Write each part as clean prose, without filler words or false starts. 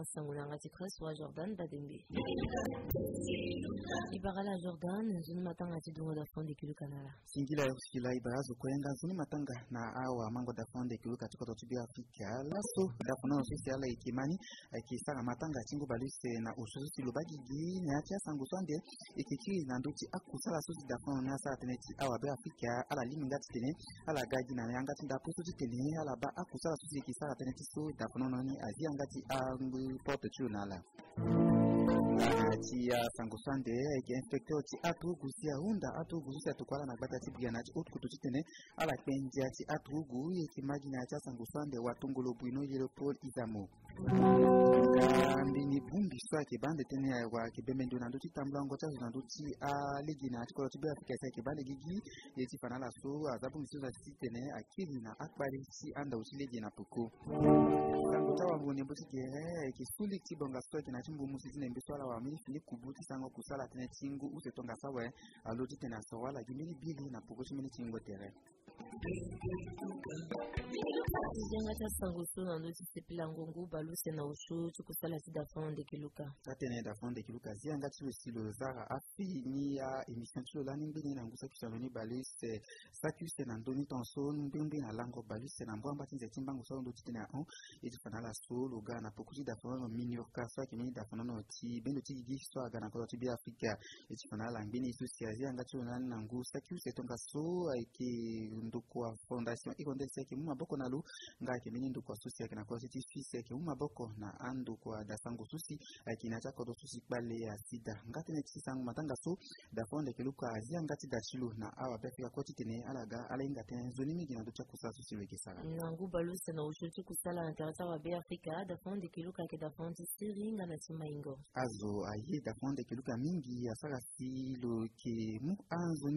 Sanguna Tikress ou Jordan Badembe. Ibarala Jordan, Zuni Matanga Tidungo da Fonde Kilu Kanala. Singila Uskila Ibarazo Kwenga, Zuni Matanga na Awa Mango da Fonde Kilu Katika Totubi Afrika. Lasso, da Fono Sociala Ikimani, Kisara Matanga Tingo Baluse na Ushusi Lubagigi, Natia Sangusande, Ikiki Nanduti Akusala Susi da Fono Nasa Teneti Awa Be Afrika, Ala Limingat Tene, Ala Gagi na Yangati da Pusu Tene, Ala Ba Akusala Susi Kisara Teneti Su, da Fono Noni, Aziangati Angu Porte Chunala. Tia Sangusande, inspecteur ti Atugu sia Hunda, Atugu sia Tukwala na Bata Tibiana, Utkutu Tene, Ala Pendia ti Atugu, Ikimagina Tia Sangusande, Watungolo Buino, Paul Izamo. Ndini Bumbi Swaki Bande Tene, Kibemendo Nanduti Tamblango, Nanduti, Ligina, Tikotibia Africa, Kibale Gigi, Yeti Fanala So, Azabum Suza Titene, Akilina, Akbari, Si, Anda Usilegi na Puku. Sangotawa Mbusi Gere, Kisuli Tibonga Swaki na Chimbu Musisi Nembiswala wa Mili Kubuti Sango Kusala Tene Tingu, Usetonga Sawe, Alodi Tena Sawala, Gimili Bili na Pukushi Mili Tingo Tere. Jenga Sangusu Nanduti Sepilangongu, Baluse na Ushu, Tukusala Sida Fonde Kiluka. Tatene da Fonde Kiluka, Zianga Silo Zara, Afi, Nia, Emission Chulani, Bini, Nangusa Kisaloni, Baluse, Sakus, Nandoni Tonson, Bimbi, Lango, Baluse, Nambamba, Timbango, Sondo Tina, Fanala Solo, Gana, Pokusi da Fono, Minyorka, Swaki, da Fono, Benoti Giswa, Gana, Kotibi Africa, Fanala, Bini, Susia, Zianga Chulan, Nangu, Sakus, Tonga So, Aiki, Ndukwa Fondation, Ikonde Seki, Maboko Nalu, Ngaki, Minindukwa Susia, Kana Cositi Fisek, Maboko, na Andukwa, da Sango Susi, Aiki Natako Susi, Bale, Sida, Ngatene Sang Matanga So, da Fonde Kiluka, Ziangati da Chilu, na Awa Befika Kotine, Alaga, Alengaten, Zonimi, Naduchakusa Susi, Wekisara. Nangu Baluse na Ushutu Kusala, Interasa Be Africa, da Fonde Kiluka, da Fonde Siringa na Simaingo. Azo, Aye, da Fonde Kiluka Mingi, Asara Silo, Ki Mu Anzoni,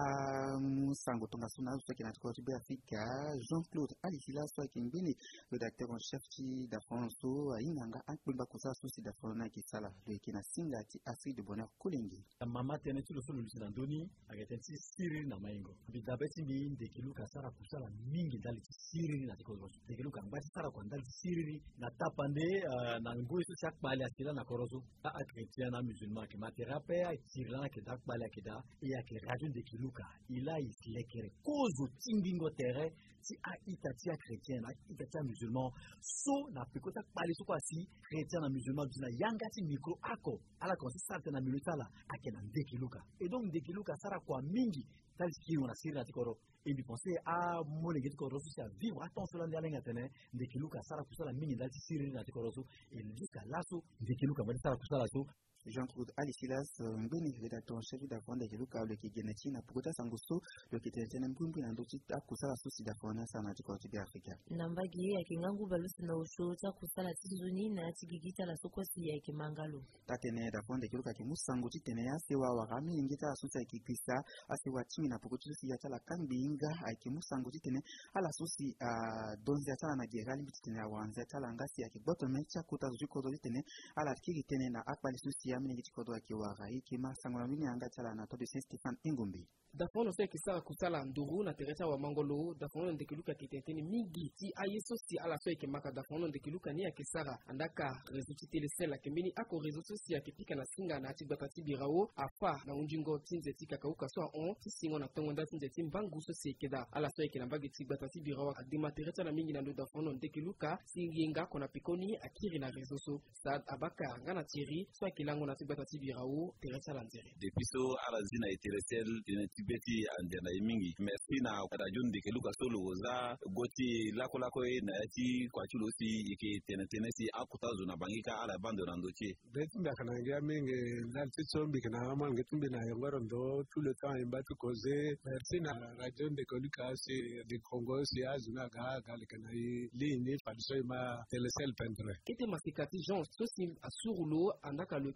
Musango Tonga Suna, Swaki Natako Be Africa, Jean-Claude Alisila, Swaki Mbini, rédacteur en chef da Fonso, Inanga, Akbimba Kusa Susi da Fona Kisala, le Kina Singati, Asi de Bonheur Kulingi. Mama Tenetu, le Solo Lucidandoni, Agatenti Siri na Maingo. Bidabeti Min, de Kiluka Sara Kusala, Mingi Dali Siri na Tikoro, de Kiluka Mbati Sara Kwandali Siri, na Tapande, Nango, Sak Bali Akila na Korozo, a chrétien, na musulman, qui m'attrape, a tiré, qui dak Bali Akida, et à qui radio de Kiluka, il a islekere, cause au Tingingo Terre, si a itatia chrétien, a itatia musulman, so na Pekota Bali Sokwasi, chrétien na musulman, na Yangati micro ako, à la consistance na Minutala, a Kenan de Kiluka. Et donc de Kiluka, Sara Kwa Mingi, tel qui on a siri na Tikoro. Et puis penser à mon église aussi à vivre attention à l'engatene de Kiluka Sara Kusala Mingi dans Siri na Tikoro et jusqu'à l'asso de Kiluka Sara Kusala. Jean-Claude Alisilas, Mbini, rédacteur en chef d'Afon de Kiluka, le Kigeneti, na Pugota Sangusto, le Kitchen Mbumbi, and Dotita Kusala Susi d'Afona, Sanatiko de Africa. Nambagi, Akingangu Balus na Ushu, Kusala Tizuni, na Tigita, la Sokosi, Akimangalo. Tatene d'Afon de Kiluka, Musango, Titenea, Sewa, Rami, Ingita, Susa, Kikisa, Asewatimi, na Pukutusi, Yatala, Kambinga, Akimusango, Titene, à la Susi, Donzata, na Gerali, Titene, Wanzata, Langasi, Akibotomecha, Kuta, Zuko, Titene, à la Kiritene, na Akbali Susi, Kikodwa Kiwara, Ikima, Sangolamini, Angatala, na Tobi Saint-Stéphane Ingumbi. Dafono se Kisara Kusala, Nduru, na Teresa wa Mangolo, Dafono de Kiluka Kitenteni, Migi, Ti Ayeso, Si à la Soe Kimaka, Dafono de Kiluka, Ni Akisara, Andaka, réseau Télécel, Kemini, Ako, réseau social, Kipika, na Singa, na Tibakati Birao, Afa, na Unjingo, Tinzeti, Kakauka, soit on, Tisingo, na Tonga, Tinzeti, Bangu, Keda, à la Soe Kinabagi, Tibakati Birao, Adima Teresa, na Mingi, na Dafono de Kiluka, Singa, Kona Pikoni, Akiri, na réseau, Sad, Abaka, Gana Thierry, soit Kilango, na Tibakati Birao, Teresa Lanzere. Depuis so, à la Zina et Télécel, Tibeti, Andena Mingi, merci na Kadajun de Kiluka Solo, Oza, Goti, Lakolako, Naati, Kwachulosi, Tenesi, Akuta, Zona Bangika, à la bande de Randochi. Betimbakanangia Mingi, Naltitsombi, Kanaman, Getumbina, Yamarondo, tout le temps, il bat tout causer, merci na Rajon de Kiluka, de Congo, si Azuna, Galikanaï, Lini, Falsoima, Télécel Pendre. Kete Masikati, Jean, Sosim, Asurulo, Andaka, le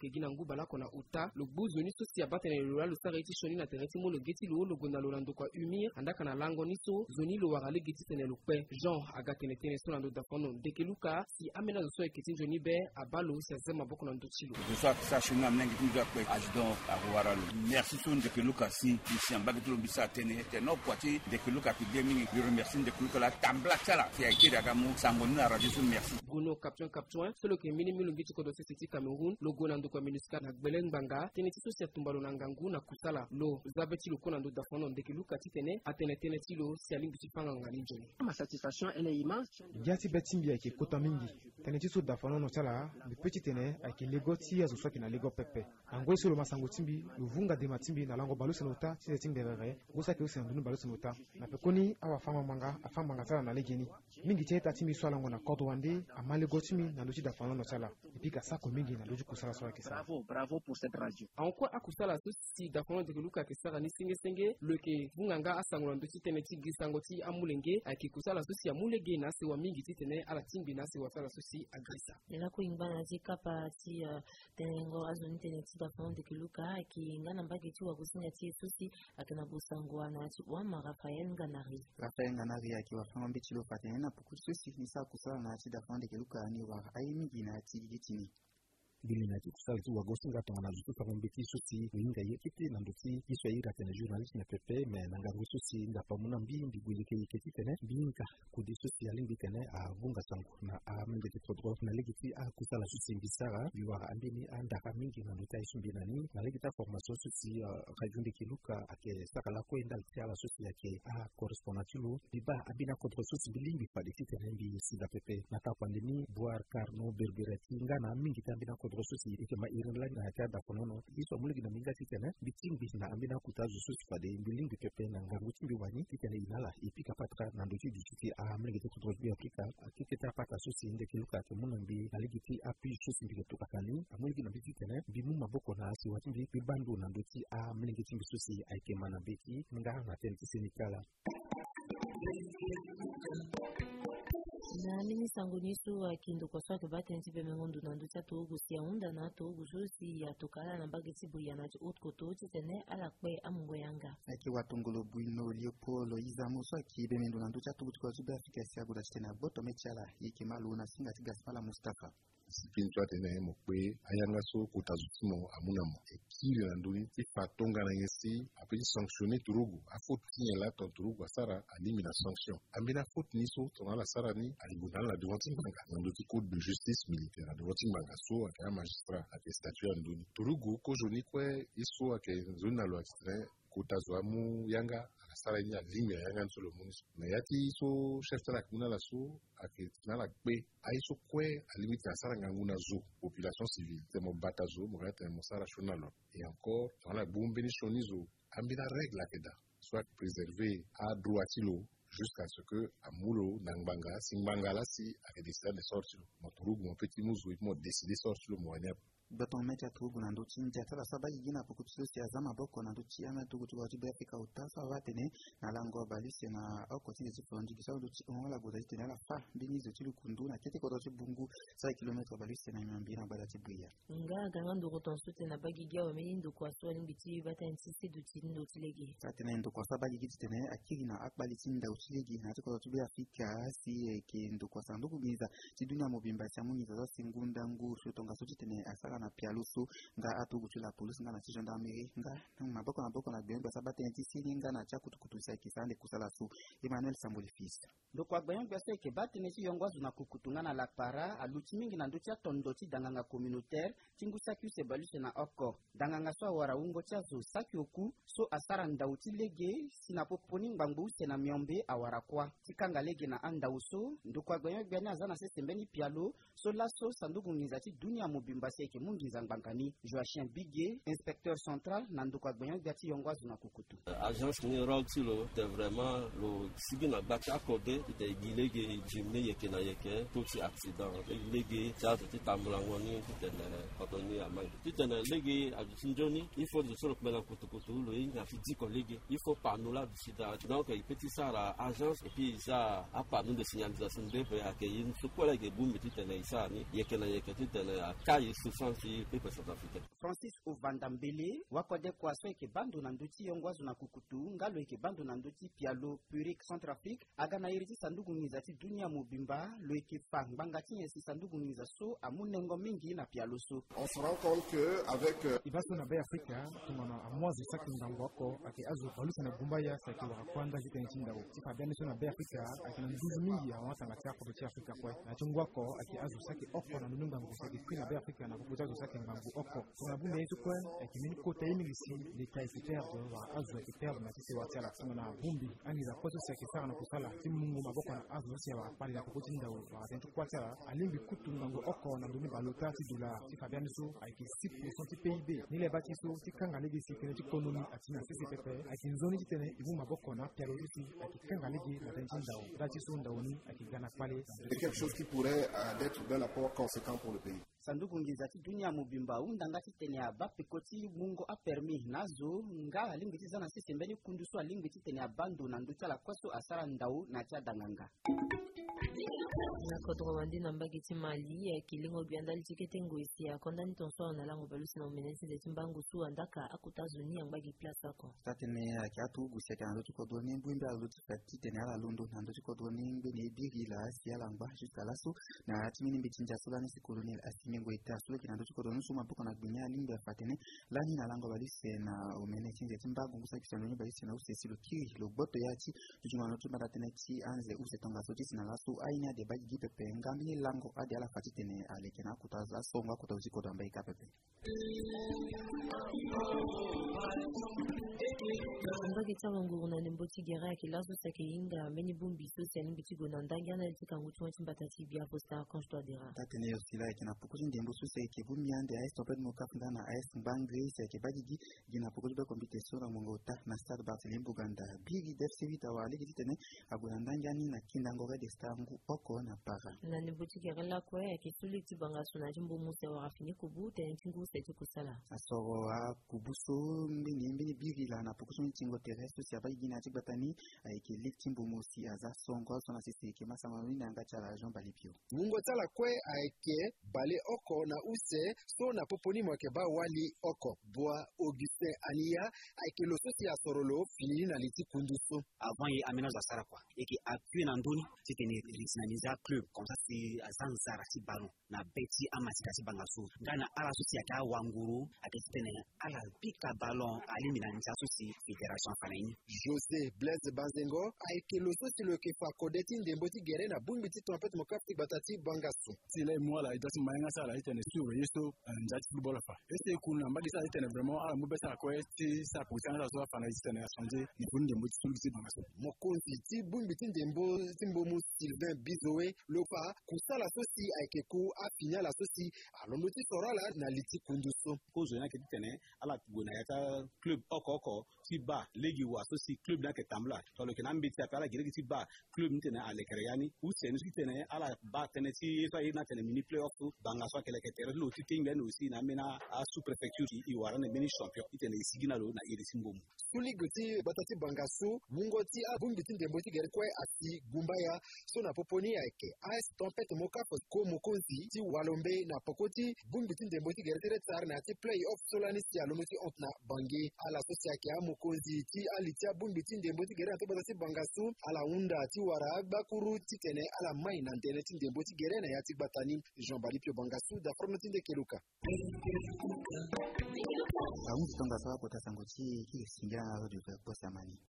gina nguba la kona uta lo buzo ni so si abatene lo lo sareti shoni na tereti mo lo geti lo gona lo lando kwa umir andaka na lango ni so zoni lo warale geti tene lo pe Jean agatene tene so lando dafono dekeluka si amena so eketi joni be abalo si azema boko na ndochilo so sa shoni amnengi tunja pe ajdon awara lo merci son dekeluka si ici en bagito bisa tene teno poati dekeluka ki demi je remercie dekeluka la tambla sala qui a été daga mo sangoni na radio so merci Bruno captain solo ke mini ngiti ko do sisi Cameroun lo gona ndo kwa minuska na gbelen banga tene tiso si tumbalo na ngangu na kusala lo zabeti lo kona ndo dafono dekeluka titene atene tene tilo si alingi tipanga ngani njoni ma satisfaction elle est immense Giati betimbi ake kota mingi tene tiso dafono no sala bi petit tene ake legoti azo swaki na lego pepe angwe solo masango timbi lo vunga de matimbi na lango balu senota tise timbe rere gosa ke usen ndunu balu senota na pekoni awa fama manga sala na legeni mingi cheta timbi swala ngona kodo wande amale gotimi na loji dafono no sala epika sako mingi na loji kusala swala kisa bravo pour cette radio en quoi akusala si dafono dekeluka ke sara ni senge le ke vunganga asango ndo titene tigisango ti amulenge ake kusala si amulege na se wa mingi titene ala timbi na se wa sala si agrisa la ko ingana ti kapa ti tenengo azoni tene ti dafono dekeluka ki ngana mbagi ti wa kusinga ti susi akana busango na ti wa Rafael Nganari akiwa fama mbichi lo fatene na pukutu susi ni sa kusala na ti dafono dekeluka ni wa ai mingi na ti gitini Bilinati kusali tu wagosinga tanga na jutu kwa mbiti susi winga yekiti na nduti iswa ira tena journalist na pepe me nangangu susi nda pamuna mbindi gwilike yekiti tene binka kudi susi alimbi tene a vunga sangu na a mbiti todro na legiti a kusala susi mbisara biwara ambini andaka mingi na nduta isumbi nani na legita formation susi rajundi kiluka ake saka la kwenda la susi yake a correspondantilo biba abina contre susi bilimbi paditi tene mbi sida pepe na tapandini boire carno berberati ngana mingi tambina drosusi ikema Ireland na hata dafonono iso muligi na minga titene bitimbi na ambina kutazo susi fade mbilingi pepe na ngangu timbi wani titene inala ipika patra na ndoji dijiti a muligi tudrobi Afrika akiketa pata susi ndekiluka kemunambi aligiti api susi mbige tukakani muligi na bititene bimu maboko na asi watimbi bibandu na ndoti a muligi timbi susi aikema na beki nga na tenti sinikala na mini sangonisu akindo kwa swake bate ntipe mengondu na nducha togu siya unda na togu josi ya tokala na mbagi tibu ya nati utkoto titene ala kwe amungo yanga aki watongolo buino Leopolo izamu swaki bemendu na nducha togu tukwa zube Afrika siya guda chitena boto mechala yiki malu na singa tiga spala Mustafa Spintua tena mokwe ayanga so kutazutimo amunamo ekili na nduni tifatonga na ngesi apeli sanctionner turugu afoti la turugu asara alimi na sanction ambina faute niso tona la sara ni alibunala la devanting banga na ndoti code de justice militaire devanting banga so aka magistrat ake statut nduni turugu ko joni kwe iso ake zona lo extrait kutazamu yanga sara ni alimi yanga nsolo munis na yati so chef de la kuna la so ake na la pe aiso kwe alimiti asara nganguna zo population civile temo batazo mugata mo sara shonalo et encore dans la bombe ni shonizo ambina règle akeda soit préservé à droitilo jusqu'à ce que amulo nangbanga singbangala si ake décider de sortir moturugu mon petit muzo mo décider sortir le moyen Baton mecha tugu na ndochi njatala saba yigina pukutusi ya zama boko na ndochi ama tugu tuwa jibe Afrika utasa watene na lango balisi na oko tine zifundi kisa ndochi ongola goza itene la fa binizo chilu kundu na kete kodochi bungu 5 km balisi na nyambira balati buya nga ganga ndoko tonsute na bagigia wa meindo kwa swali mbiti bata nsisi duti ndo tilege satene ndo kwa saba yigiti tene akiri na akbali tinda utilegi na tiko jibe Afrika si ke ndo kwa sanduku biza tidunya mobimba chamunyi za singunda ngu shotonga sochi tene asara na pialusu nga atu gutula polisi nga na gendarmerie nga maboko na bemba sabate ntisiri nga na chakutukutusa kisande kusala su Emmanuel Samboli fils ndoko agbayon gbese ke batene si yongwazu na kukutungana la para aluti mingi na ndotia tondoti danganga communautaire tingusa kyuse baluse na oko danganga so wara ungo chazo sakyoku so asara ndauti lege sina poponi ngbangu na miombe awara kwa tikanga lege na andauso ndoko agbayon gbena zana sesembeni pialo so laso sandugu ngizati dunia mobimba seke mungiza ngbankani Joachim Bigué inspecteur central na ndoko agbayon gbati yongwazu na kukutu agence ni roxilo de vraiment lo sigina bata accordé de gilege jimne yeke na yeke tout accident lege jazo tambulangoni tena kodoni amang tena lege abisinjoni il faut de solo mena kutukutu lo inga fidi collègue il faut pas nous la sida donc il petit ça la agence et puis ça a pas nous de signalisation de accueillir ce collègue boum tena isa ni yeke na yeke titene ya kai souffrance pepe South Africa. Francis Ovandambele wakode kwaso eke bandu na nduti yongwazo na kukutu ngalo eke bandu na nduti pialo Purik Centrafrique agana iriti sandugu ngiza ti dunia mobimba lo eke fangbanga ti yesi sandugu ngiza so amunengo mingi na pialo so. On se rend compte que avec ibaso na Bay Africa tungana amwazi saki ndango wako ake azu balusa na gumbaya saki wa kwanda jita nchinda wo tifa bene so na Bay Africa ake na nduzu mingi ya wata ngati yako beti Africa kwa na chungwako ake azu saki oko na nununga ngusa ake kwina Bay Africa na kukuta azu saki ngangu oko tuna bunde yesu kwa ake mini kota imi si leta isi perde wa azu ake perde na tisi wati ala kusama na bumbi ani za koto si ake sara na kusala timu mungu maboko na azu si ya wakapali na kukuti nda wo wa tentu kwa tala alimbi kutu ngangu oko na nduni balota ti dola tifa bene so ake 6% ti PIB nile bati so ti kanga ligi si kene ti konomi atina sisi pepe ake nzoni jitene ibu maboko na pialo isi ake kanga ligi na tentu nda wo dati so nda woni ake gana pale quelque chose qui pourrait être d'un apport conséquent pour le pays. Sandugu ngiza ti dunia mobimba undanga ti tene aba pekoti mungo a permis nazo nga alingi ti zana sisi mbeni kundusu alingi ti tene abando na nduti ala kwaso asara ndau na tia danganga. Nakoto wandi na mbagi ti Mali ya kilingo biandali tikete ngoisi ya konda ni tonso na lango balusi na umenesi de timbangu su andaka akuta zuni ya mbagi place ako. Tatene ya kiatu gusia kia ando chiko doni mbwimbe ala luti fati tene ala lundo na ando chiko doni mbeni bigi la asi ala mba jusqu'à lasso na timini mbichinja sula nisi kolonel asimengo ita sula kia ando chiko doni suma buko na gbinya limbe fatene lani na lango balusi na umenesi de timbangu ngusa kisandoni balusi na usesi lo kiri lo boto yati tuchunga notu matatene ti anze use tonga sotisi na lasso aina de bagi pepe ngambi lango adi ala fati tene alekena kutaza songa kutaziko damba ikapepe. Mbagi tawa nguru na nimboti gera ki lazo sake inga meni bumbi so seni biti gonandanga na tika ngutu wanti mbatati bia posta konjto dera. Tatene yosila ekena pukuji ndembo so sake bumbi ande AS topet mokafunda na AS mbangre sake bagigi gina pukuji ba competition na mongota na Stade Barthelemy Buganda bigi FC Vita wa ligi tene agonandanga ni na kindangore de stangu oko na para. Na nimboti gera la kwa ya kisuli tibanga suna jimbo musa wa rafini kubu tene tingu seti kusala. Asoro wa kubuso mbini bigi la na pukuji tingo terrestre si abagi gina tibatani aiki liktimbo musi aza songo sona sisi ke masama wina ngacha la Jean Balipio. Mungo tala kwe aike bale oko na use so na poponi mwake ba wali oko boa Augustin Ania aike lo sosi ya sorolo fini na liti kunduso avant y amena za sara kwa eki appui na ndoni titene risinaniza club comme ça c'est azanzara si ballon na beti amasika si bangaso ngana ala sosi ya ka wanguru akitene ala pika ballon alimina nja sosi fédération fanaini José Blaise Banzengo aike lo sosi lo ke fa kodeti ndemboti gere na bumbiti trompette mokafti batati bangaso sile moi la idasi mayenga sala itene sur yeso njati football fa ese kuna mbadi sala itene vraiment ala mubesa ko eti sa kusanga za fana itene changer ni bunde mboti sulisi bangaso mokonzi ti bumbiti ndembo timbomu Sylvain Bizoé lopa kusala sosi aike ku afinya la sosi alondoti sorala na liti kunduso kozo na kitene ala gona yata club oko si ba legi wa sosi club na ketambla to lo kenambi ti apala gire ti ba club ntene ale kereani useni sitene ala ba tene ti fa ina tene mini playoff banga so kele ketere lo ti tinga no si na mena a sous préfecture i wara na mini champion itene sigina lo na iri simbom tuli goti batati bangaso mungoti a bumbiti ndemboti gere kwa ati gumbaya so na poponi yake AS Tempête Mokafo ko mokonzi ti walombe na pokoti bumbiti ndemboti gere tere tsar na ti playoff solani ti alomoti ontna bangi ala sosi yake a mokonzi ti alitia bumbiti ndemboti gere to batati bangaso ala unda ti wara bakuru ti tene ala mai na ndene ti ndemboti gere na yati batani Jean Balipio bangaso da fronti de Keluka. Aunzi tonga sawa kota sangochi kile singira na rojo kwa posa mani.